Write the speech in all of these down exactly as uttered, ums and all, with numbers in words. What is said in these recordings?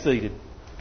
seated.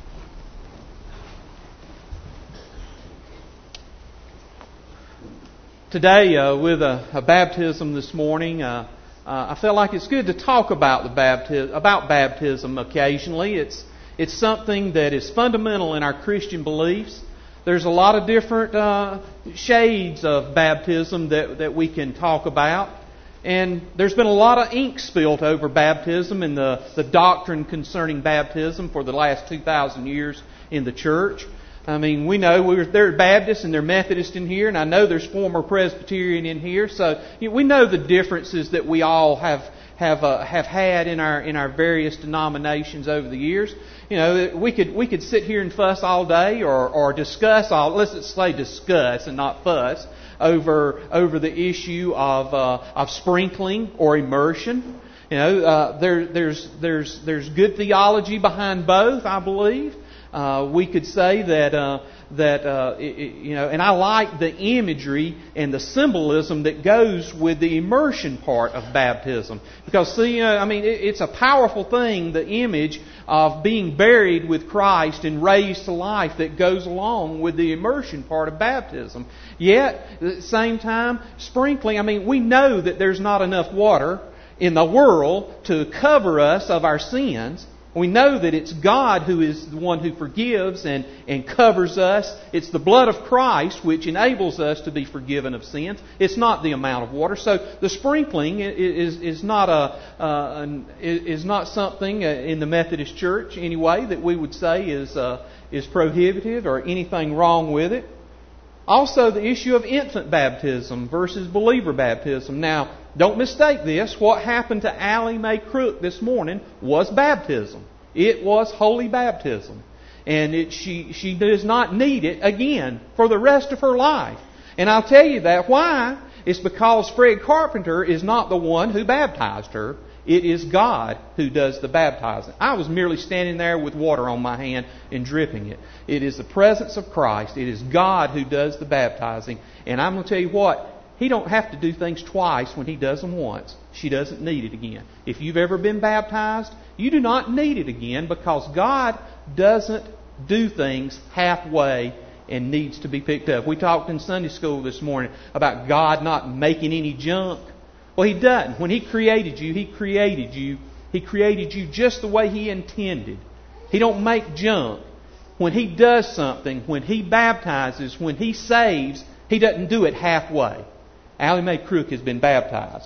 Today, uh, with a, a baptism this morning, uh, uh, I felt like it's good to talk about the baptism, about baptism occasionally. It's it's something that is fundamental in our Christian beliefs. There's a lot of different uh, shades of baptism that that we can talk about, and there's been a lot of ink spilt over baptism and the the doctrine concerning baptism for the last two thousand years in the church. I mean, we know we're, there are Baptists and there are Methodists in here, and I know there's former Presbyterian in here. So you know, we know the differences that we all have have uh, have had in our in our various denominations over the years. You know, we could we could sit here and fuss all day, or or discuss all. Let's say discuss and not fuss over over the issue of uh, of sprinkling or immersion. You know, uh, there there's there's there's good theology behind both, I believe. Uh, we could say that uh, that uh, it, it, you know, and I like the imagery and the symbolism that goes with the immersion part of baptism, because see, you know, I mean, it, it's a powerful thing, the image of being buried with Christ and raised to life that goes along with the immersion part of baptism. Yet, at the same time, sprinkling. I mean, we know that there's not enough water in the world to cover us of our sins. We know that it's God who is the one who forgives and, and covers us. It's the blood of Christ which enables us to be forgiven of sins. It's not the amount of water. So the sprinkling is is not a uh, an, is not something in the Methodist Church anyway that we would say is uh, is prohibitive or anything wrong with it. Also, the issue of infant baptism versus believer baptism. Now, don't mistake this. What happened to Allie Mae Crook this morning was baptism. It was holy baptism. And it, she, she does not need it again for the rest of her life. And I'll tell you that. Why? It's because Fred Carpenter is not the one who baptized her. It is God who does the baptizing. I was merely standing there with water on my hand and dripping it. It is the presence of Christ. It is God who does the baptizing. And I'm going to tell you what, He don't have to do things twice when He does them once. She doesn't need it again. If you've ever been baptized, you do not need it again, because God doesn't do things halfway and needs to be picked up. We talked in Sunday school this morning about God not making any junk. Well, He doesn't. When He created you, He created you. He created you just the way He intended. He don't make junk. When He does something, when He baptizes, when He saves, He doesn't do it halfway. Allie Mae Crook has been baptized.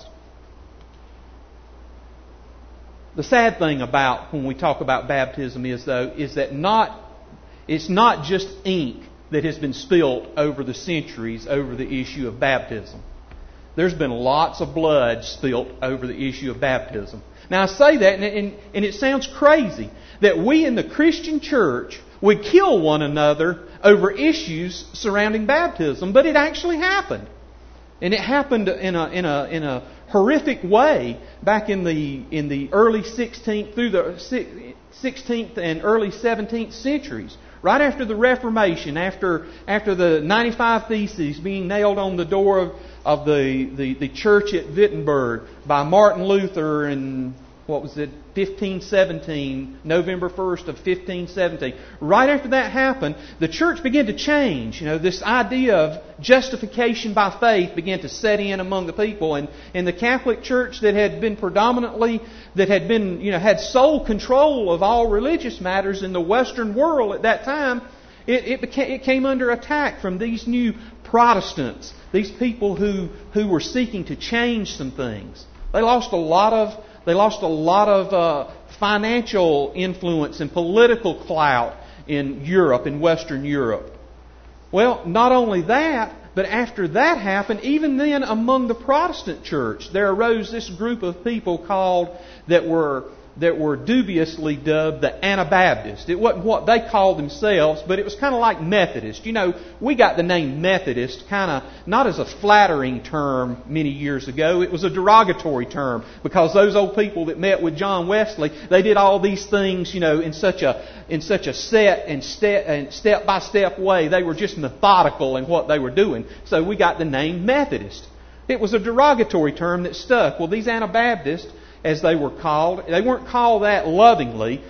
The sad thing about when we talk about baptism is, though, is that not it's not just ink that has been spilt over the centuries over the issue of baptism. There's been lots of blood spilt over the issue of baptism. Now, I say that, and, and, and it sounds crazy that we in the Christian church would kill one another over issues surrounding baptism, but it actually happened. And it happened in a in a in a horrific way back in the in the early sixteenth through the sixteenth and early seventeenth centuries. Right after the Reformation, after after the ninety-five Theses being nailed on the door of, of the, the, the church at Wittenberg by Martin Luther in, what was it, fifteen seventeen, November first of fifteen seventeen. Right after that happened, the church began to change. You know, this idea of justification by faith began to set in among the people. And, and the Catholic Church that had been predominantly, that had been, you know, had sole control of all religious matters in the Western world at that time, it, it, became, it came under attack from these new Protestants, these people who, who were seeking to change some things. They lost a lot of They lost a lot of uh, financial influence and political clout in Europe, in Western Europe. Well, not only that, but after that happened, even then among the Protestant church, there arose this group of people called, that were that were dubiously dubbed the Anabaptists. It wasn't what they called themselves, but it was kind of like Methodist. You know, we got the name Methodist kind of not as a flattering term many years ago. It was a derogatory term, because those old people that met with John Wesley, they did all these things, you know, in such a in such a set and step and step by step way. They were just methodical in what they were doing. So we got the name Methodist. It was a derogatory term that stuck. Well, these Anabaptists, as they were called, they weren't called that lovingly.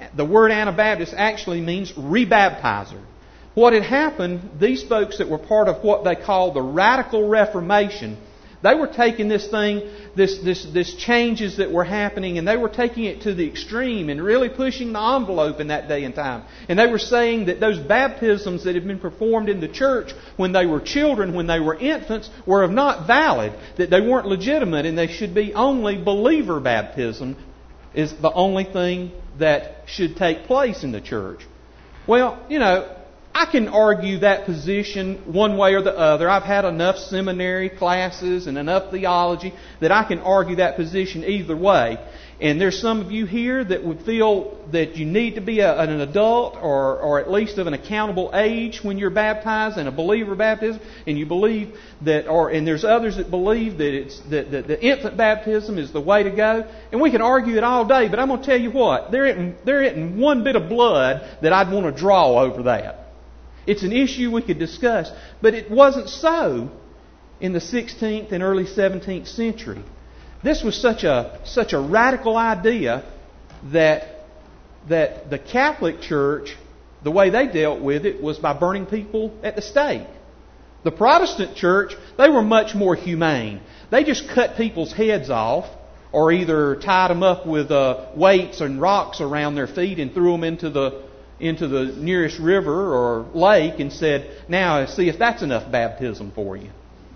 the word Anabaptist actually means rebaptizer. What had happened, these folks that were part of what they call the Radical Reformation, they were taking this thing, this, this, this changes that were happening, and they were taking it to the extreme and really pushing the envelope in that day and time. And they were saying that those baptisms that had been performed in the church when they were children, when they were infants, were not valid, that they weren't legitimate, and they should be only believer baptism is the only thing that should take place in the church. Well, you know, I can argue that position one way or the other. I've had enough seminary classes and enough theology that I can argue that position either way. And there's some of you here that would feel that you need to be a, an adult or, or at least of an accountable age when you're baptized in a believer baptism, and you believe that, or and there's others that believe that it's that, that the infant baptism is the way to go. And we can argue it all day, but I'm going to tell you what, there isn't, there isn't one bit of blood that I'd want to draw over that. It's an issue we could discuss, but it wasn't so in the sixteenth and early seventeenth century. This was such a such a radical idea that that the Catholic Church, the way they dealt with it was by burning people at the stake. The Protestant Church, they were much more humane. They just cut people's heads off, or either tied them up with uh, weights and rocks around their feet and threw them into the into the nearest river or lake and said, now see if that's enough baptism for you.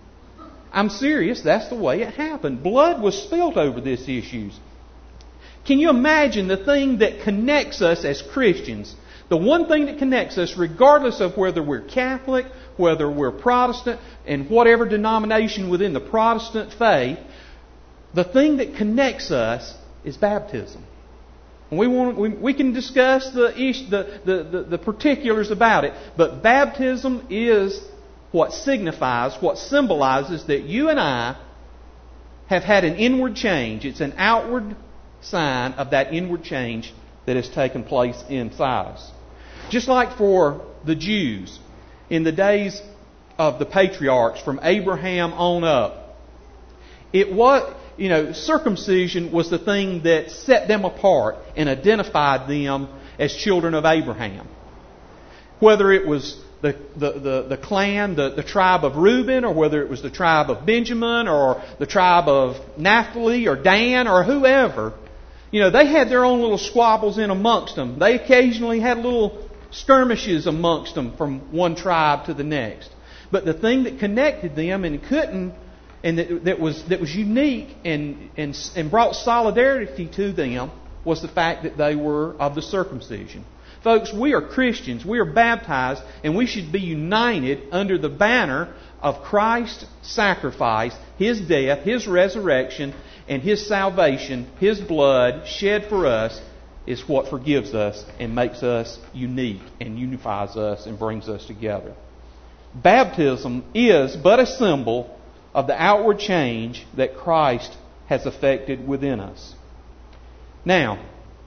I'm serious, that's the way it happened. Blood was spilt over these issues. Can you imagine the thing that connects us as Christians? The one thing that connects us, regardless of whether we're Catholic, whether we're Protestant, and whatever denomination within the Protestant faith, the thing that connects us is baptism. We want we, we can discuss the, the, the, the, the particulars about it, but baptism is what signifies, what symbolizes that you and I have had an inward change. It's an outward sign of that inward change that has taken place inside us. Just like for the Jews in the days of the patriarchs from Abraham on up, it was... You know, circumcision was the thing that set them apart and identified them as children of Abraham. Whether it was the, the, the, the clan, the, the tribe of Reuben, or whether it was the tribe of Benjamin, or the tribe of Naphtali, or Dan, or whoever, you know, they had their own little squabbles in amongst them. They occasionally had little skirmishes amongst them from one tribe to the next. But the thing that connected them and couldn't And that, that was that was unique and, and and brought solidarity to them was the fact that they were of the circumcision. Folks, we are Christians. We are baptized, and we should be united under the banner of Christ's sacrifice, His death, His resurrection, and His salvation. His blood shed for us is what forgives us and makes us unique and unifies us and brings us together. Baptism is but a symbol of the outward change that Christ has effected within us. Now,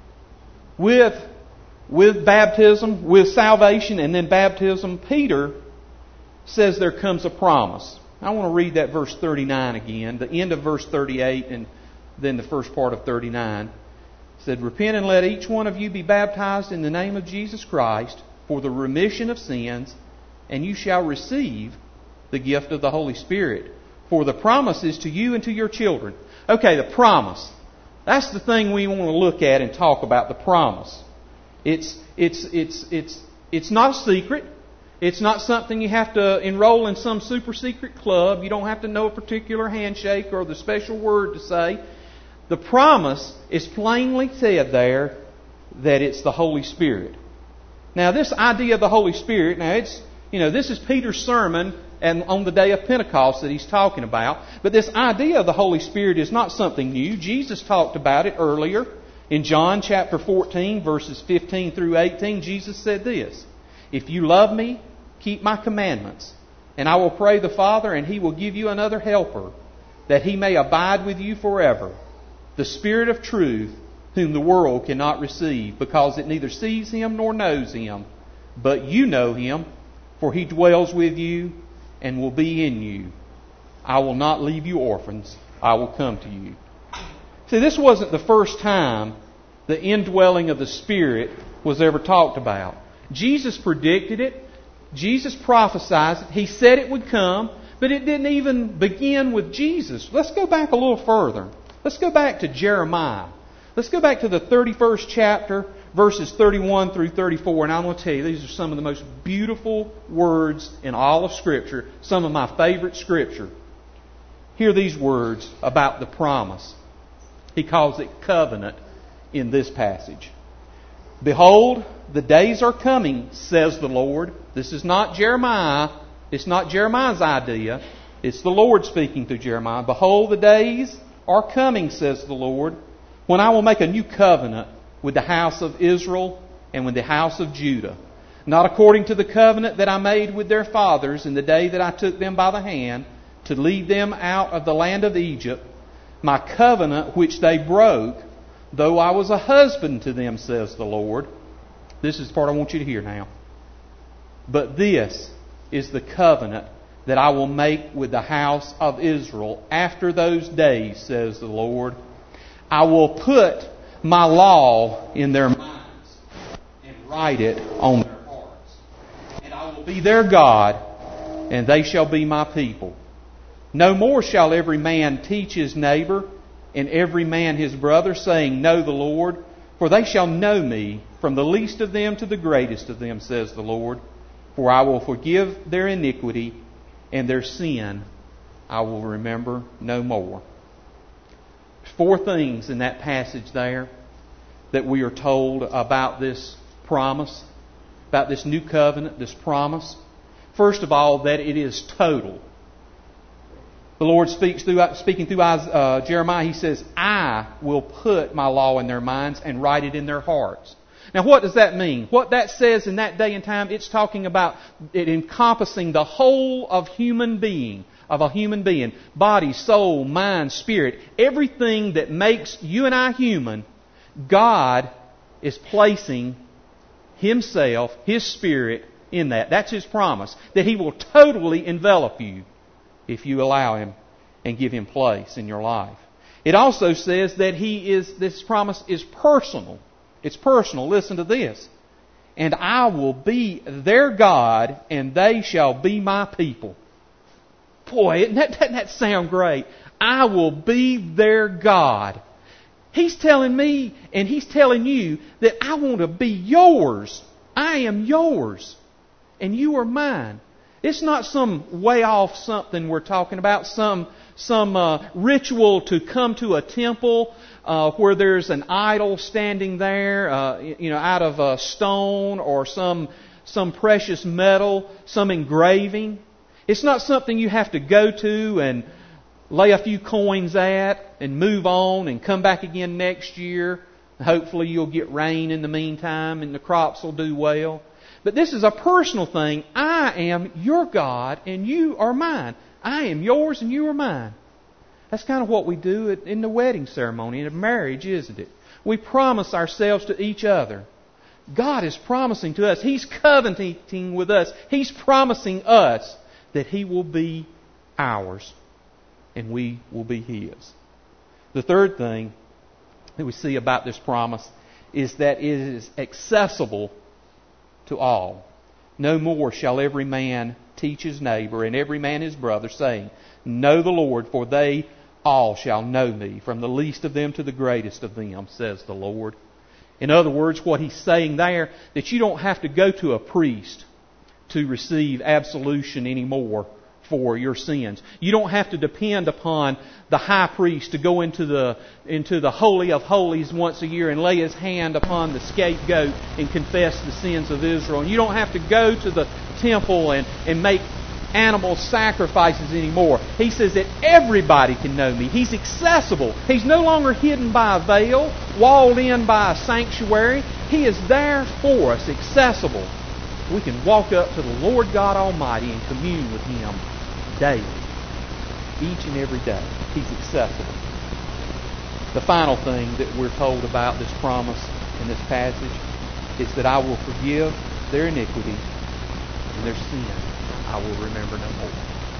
with, with baptism, with salvation, and then baptism, Peter says there comes a promise. I want to read that verse thirty-nine again, the end of verse thirty-eight and then the first part of thirty-nine. It said, "Repent and let each one of you be baptized in the name of Jesus Christ for the remission of sins, and you shall receive the gift of the Holy Spirit. For the promise is to you and to your children." Okay, the promise. That's the thing we want to look at and talk about, the promise. It's it's it's it's it's not a secret. It's not something you have to enroll in some super secret club. You don't have to know a particular handshake or the special word to say. The promise is plainly said there that it's the Holy Spirit. Now, this idea of the Holy Spirit, now it's, you know, this is Peter's sermon and on the day of Pentecost that he's talking about. But this idea of the Holy Spirit is not something new. Jesus talked about it earlier. In John chapter fourteen, verses fifteen through eighteen, Jesus said this, "If you love me, keep my commandments. And I will pray the Father, and He will give you another helper, that He may abide with you forever. The Spirit of truth, whom the world cannot receive, because it neither sees Him nor knows Him. But you know Him, for He dwells with you and will be in you. I will not leave you orphans. I will come to you." See, this wasn't the first time the indwelling of the Spirit was ever talked about. Jesus predicted it. Jesus prophesied it. He said it would come, but it didn't even begin with Jesus. Let's go back a little further. Let's go back to Jeremiah. Let's go back to the thirty-first chapter, verses thirty-one through thirty-four, and I'm going to tell you, these are some of the most beautiful words in all of Scripture, some of my favorite Scripture. Hear these words about the promise. He calls it covenant in this passage. Behold, the days are coming, says the Lord. This is not Jeremiah. It's not Jeremiah's idea. It's the Lord speaking through Jeremiah. Behold, the days are coming, says the Lord, when I will make a new covenant with the house of Israel and with the house of Judah, not according to the covenant that I made with their fathers in the day that I took them by the hand to lead them out of the land of Egypt, my covenant which they broke, though I was a husband to them, says the Lord. This is the part I want you to hear now. But this is the covenant that I will make with the house of Israel after those days, says the Lord. I will put my law in their minds and write it on their hearts. And I will be their God, and they shall be my people. No more shall every man teach his neighbor and every man his brother, saying, Know the Lord, for they shall know me, from the least of them to the greatest of them, says the Lord. For I will forgive their iniquity, and their sin I will remember no more. There's four things in that passage there that we are told about this promise, about this new covenant, this promise. First of all, that it is total. The Lord speaks through, speaking through uh, Jeremiah, He says, I will put my law in their minds and write it in their hearts. Now what does that mean? What that says in that day and time, it's talking about it encompassing the whole of human being, of a human being. Body, soul, mind, spirit. Everything that makes you and I human, God is placing Himself, His Spirit in that. That's His promise. That He will totally envelop you if you allow Him and give Him place in your life. It also says that He is, this promise is personal. It's personal. Listen to this. And I will be their God, and they shall be my people. Boy, doesn't that, doesn't that sound great? I will be their God. He's telling me, and He's telling you, that I want to be yours. I am yours, and you are mine. It's not some way off something we're talking about, some some uh, ritual to come to a temple uh, where there's an idol standing there, uh, you know, out of a stone or some some precious metal, some engraving. It's not something you have to go to and lay a few coins at and move on and come back again next year. Hopefully you'll get rain in the meantime and the crops will do well. But this is a personal thing. I am your God and you are mine. I am yours and you are mine. That's kind of what we do in the wedding ceremony, in a marriage, isn't it? We promise ourselves to each other. God is promising to us. He's covenanting with us. He's promising us that He will be ours and we will be His. The third thing that we see about this promise is that it is accessible to all. No more shall every man teach his neighbor and every man his brother, saying, Know the Lord, for they all shall know me, from the least of them to the greatest of them, says the Lord. In other words, what He's saying there, that you don't have to go to a priest to receive absolution anymore for your sins. You don't have to depend upon the high priest to go into the into the Holy of Holies once a year and lay his hand upon the scapegoat and confess the sins of Israel. And you don't have to go to the temple and, and make animal sacrifices anymore. He says that everybody can know me. He's accessible. He's no longer hidden by a veil, walled in by a sanctuary. He is there for us, accessible. We can walk up to the Lord God Almighty and commune with Him daily, each and every day. He's accessible. The final thing that we're told about this promise in this passage is that I will forgive their iniquity and their sin I will remember no more.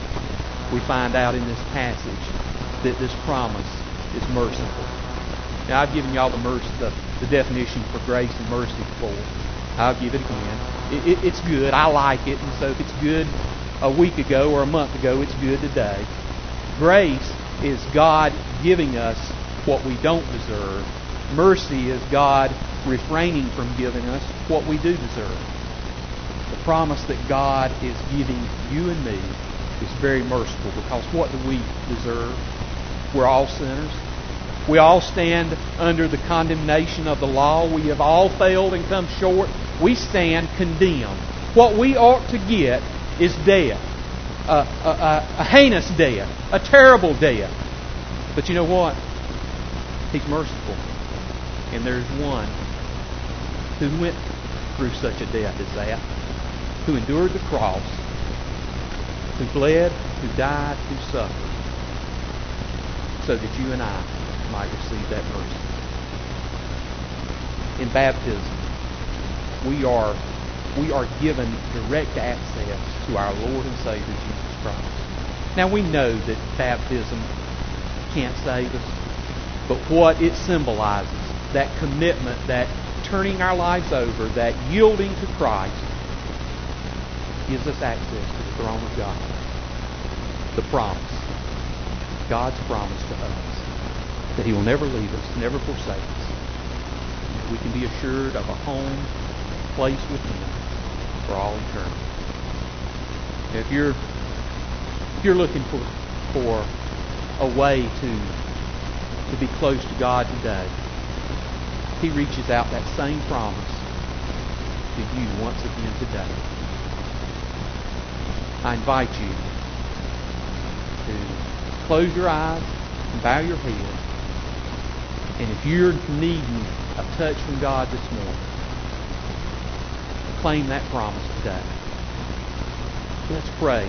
We find out in this passage that this promise is merciful. Now, I've given you all the mercy, the the definition for grace and mercy before. I'll give it again. It, it, it's good. I like it. And so if it's good a week ago or a month ago, it's good today. Grace is God giving us what we don't deserve. Mercy is God refraining from giving us what we do deserve. The promise that God is giving you and me is very merciful, because what do we deserve? We're all sinners. We all stand under the condemnation of the law. We have all failed and come short. We stand condemned. What we ought to get is death. A, a, a, a heinous death. A terrible death. But you know what? He's merciful. And there's one who went through such a death as that, who endured the cross, who bled, who died, who suffered, so that you and I might receive that mercy. In baptism, we are we are given direct access to our Lord and Savior Jesus Christ. Now we know that baptism can't save us, but what it symbolizes, that commitment, that turning our lives over, that yielding to Christ, gives us access to the throne of God. The promise, God's promise to us, that He will never leave us, never forsake us. We can be assured of a home, a place with Him for all eternity. If you're if you're looking for for a way to to be close to God today, He reaches out that same promise to you once again today. I invite you to close your eyes and bow your head. And if you're needing a touch from God this morning, claim that promise today. Let's pray.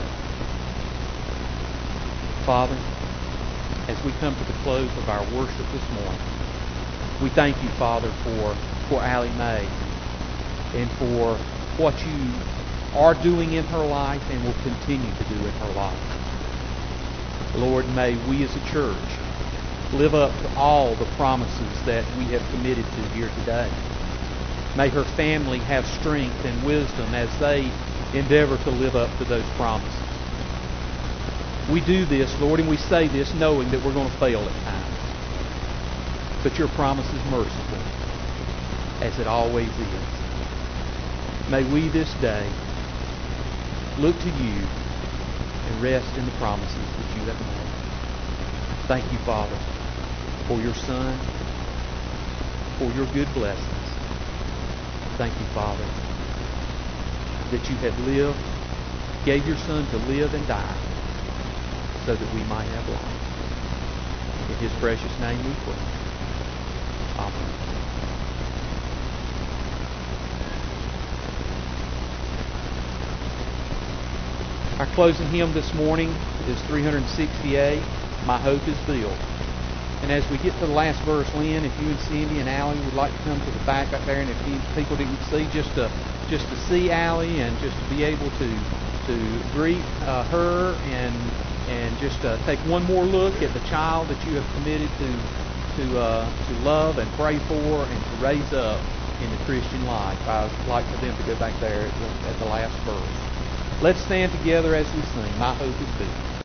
Father, as we come to the close of our worship this morning, we thank you, Father, for, for Allie Mae and for what you are doing in her life and will continue to do in her life. Lord, may we as a church live up to all the promises that we have committed to here today. May her family have strength and wisdom as they endeavor to live up to those promises. We do this, Lord, and we say this knowing that we're going to fail at times. But your promise is merciful, as it always is. May we this day look to you and rest in the promises that you have made. Thank you, Father, for your Son, for your good blessings. Thank you, Father, that you have lived, gave your Son to live and die so that we might have life. In His precious name we pray. Amen. Our closing hymn this morning is three sixty-eight, My Hope is Built. And as we get to the last verse, Lynn, if you and Cindy and Allie would like to come to the back up there, and if you people didn't see, just to just to see Allie and just to be able to to greet uh, her and and just uh, take one more look at the child that you have committed to to uh, to love and pray for and to raise up in the Christian life. I would like for them to go back there at the, at the last verse. Let's stand together as we sing, My Hope is Built.